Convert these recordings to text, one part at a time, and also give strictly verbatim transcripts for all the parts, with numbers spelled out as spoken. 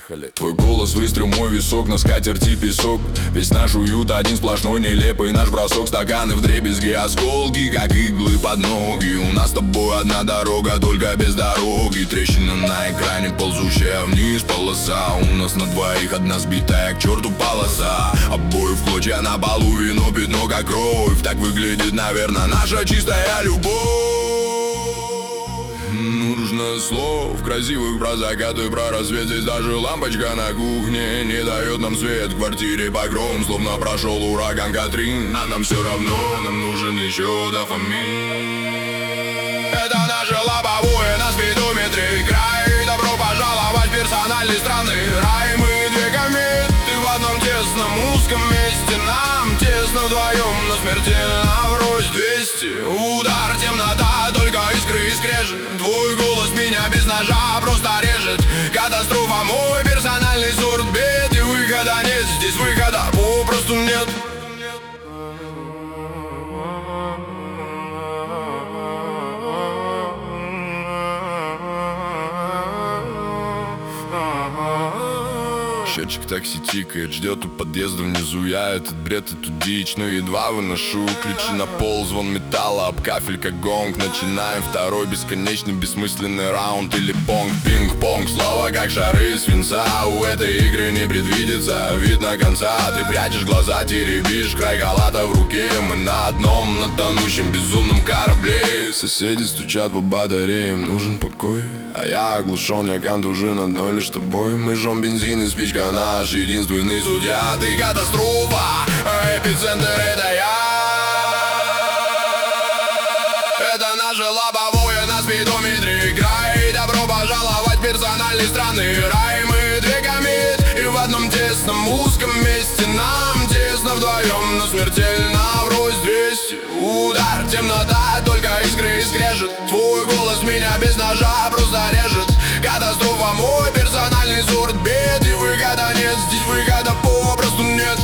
Поехали. Твой голос выстрел, мой висок, на скатерти песок. Весь наш уют один сплошной нелепый наш бросок. Стаканы вдребезги, осколки, как иглы под ноги. У нас с тобой одна дорога, только без дороги. Трещина на экране, ползущая вниз полоса. У нас на двоих одна сбитая к черту полоса. Обои в клочья на полу, вино, пятно как кровь. Так выглядит, наверное, наша чистая любовь. Нужно слов красивых про закаты, про рассвет. Здесь даже лампочка на кухне не дает нам свет. В квартире погром, словно прошел ураган Катрин. А нам все равно, нам нужен еще дофамин. Это наше лобовое на спидометре край. Добро пожаловать в персональный странный рай. Мы две кометы в одном тесном узком месте. Нам тесно вдвоем, но смертельно врозь. Двести удар, темнота, только искры и скрежет. Твой голос меня без ножа просто режет. Катастрофа, мой персональный сорт бед. И выхода нет, здесь выхода попросту нет. Счетчик такси тикает, ждет у подъезда внизу. Я этот бред, эту дичь, но едва выношу. Ключи на пол, звон металла об кафель как гонг. Начинаем второй бесконечный бессмысленный раунд. Или понг, пинг-понг, слово как шары свинца. У этой игры не предвидится видно конца. Ты прячешь глаза, теребишь край халата в руке. Мы на одном, на тонущем безумном корабле. Соседи стучат по батареям, нужен покой. А я оглушен, я контужен одной лишь тобой. Мы жжем бензин и спичка наш единственный судья. Ты катастрофа, а эпицентр это я. Это наше лобовое на спидометре край. Добро пожаловать в персональный странный рай. Мы две кометы и в одном тесном узком месте. Нам тесно вдвоем, но смертельно врозь. Двести удар, темнота, только искры и скрежет. Твой голос меня без ножа просто режет. Катастрофа, мой персональный сорт бед. И выхода нет, здесь выхода попросту нет.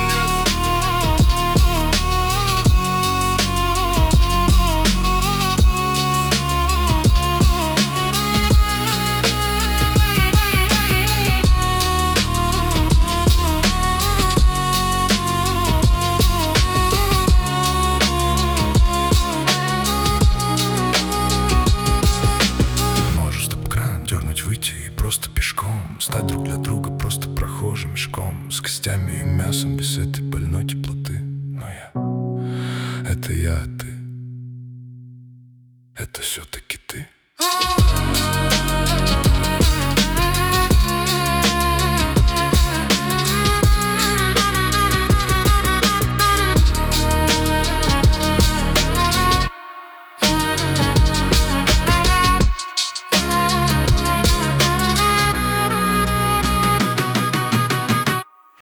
Просто пешком, стать друг для друга просто прохожим мешком. С костями и мясом, без этой больной теплоты. Но я, это я, а ты, это все-таки ты.